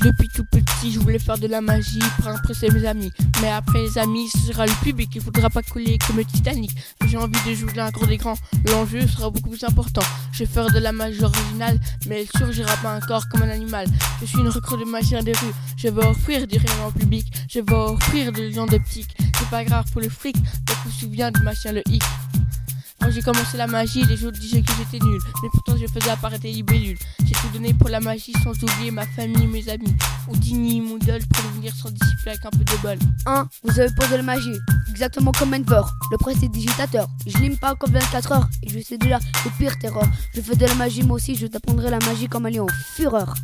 Depuis tout petit, je voulais faire de la magie pour impressionner mes amis. Mais après les amis, ce sera le public, il faudra pas couler comme le Titanic. J'ai envie de jouer là un cours d'écran, l'enjeu sera beaucoup plus important. Je vais faire de la magie originale, mais elle surgira pas encore comme un animal. Je suis une recrue de magicien des rues, je vais offrir du rire en public, je vais offrir de l'illusion d'optique. C'est pas grave pour le fric, donc je me souviens du magicien le hic. Quand j'ai commencé la magie, les autres disaient que j'étais nul, mais pourtant je faisais apparaître des libellules. J'ai tout donné pour la magie sans oublier ma famille, mes amis. Houdini, mon idole, pour devenir sans discipline avec un peu de bol. 1. Vous avez peur de la magie, exactement comme Enver, le prestidigitateur. Je lime pas comme 24 heures et je sais déjà le pire terreur. Je fais de la magie moi aussi, je t'apprendrai la magie comme un lion. Fureur.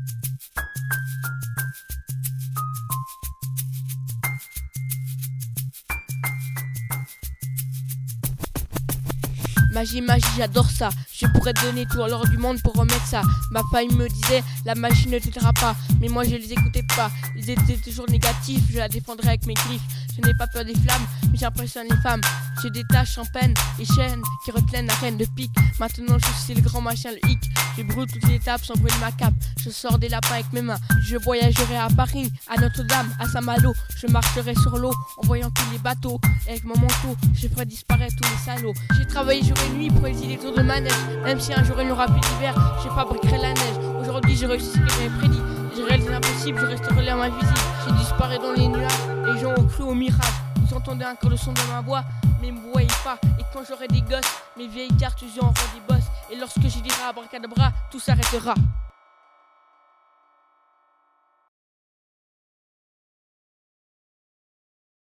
Magie, magie, j'adore ça. Je pourrais te donner tout l'or du monde pour remettre ça. Ma famille me disait, la magie ne t'aidera pas. Mais moi je les écoutais pas. Ils étaient toujours négatifs, je la défendrai avec mes griffes. Je n'ai pas peur des flammes, mais j'impressionne les femmes. J'ai des taches en peine, et chaînes qui retiennent la reine de pique. Maintenant je suis le grand machin, le hic. Je brûle toutes les étapes sans brûler ma cape. Je sors des lapins avec mes mains. Je voyagerai à Paris, à Notre-Dame, à Saint-Malo. Je marcherai sur l'eau en voyant tous les bateaux. Et avec mon manteau, je ferai disparaître tous les salauds. J'ai travaillé jour et nuit pour essayer les tours de manège. Même si un jour il n'y aura plus d'hiver, je fabriquerai la neige. Aujourd'hui j'ai réussi ce que j'avais prédit. J'ai réalisé l'impossible, je resterai là invisible. J'ai disparu dans les nuages, les gens ont cru au mirage. Ils entendaient encore le son de ma voix, mais ils me voyaient pas. Et quand j'aurai des gosses, mes vieilles cartes auront des bosses. Et lorsque je dirai abracadabra, tout s'arrêtera.